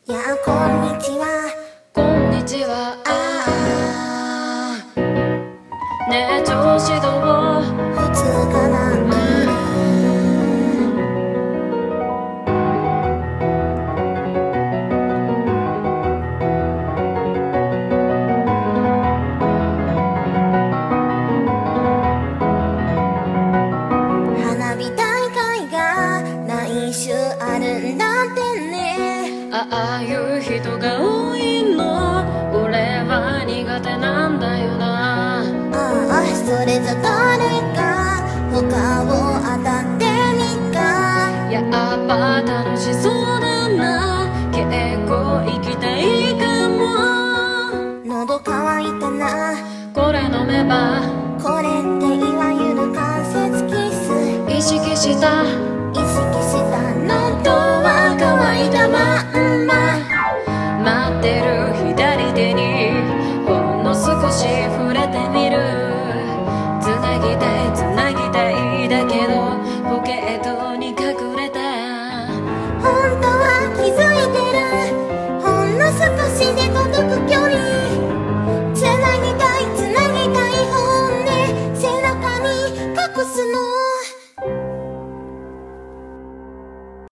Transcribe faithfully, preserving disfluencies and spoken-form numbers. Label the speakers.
Speaker 1: やあこんにちは。
Speaker 2: こんにちは。あーねえ調子どう？
Speaker 1: 普通かな。うん花火大会が来週あるんだってね。
Speaker 2: ああいう人が多いの俺は苦手なんだよな。
Speaker 1: ああそれじゃ誰か他を当たってみか。
Speaker 2: やっぱ楽しそうだな。結構行きたいかも。
Speaker 1: 喉乾いたな。
Speaker 2: これ飲めば
Speaker 1: これっていわゆる関節キス。
Speaker 2: 意識した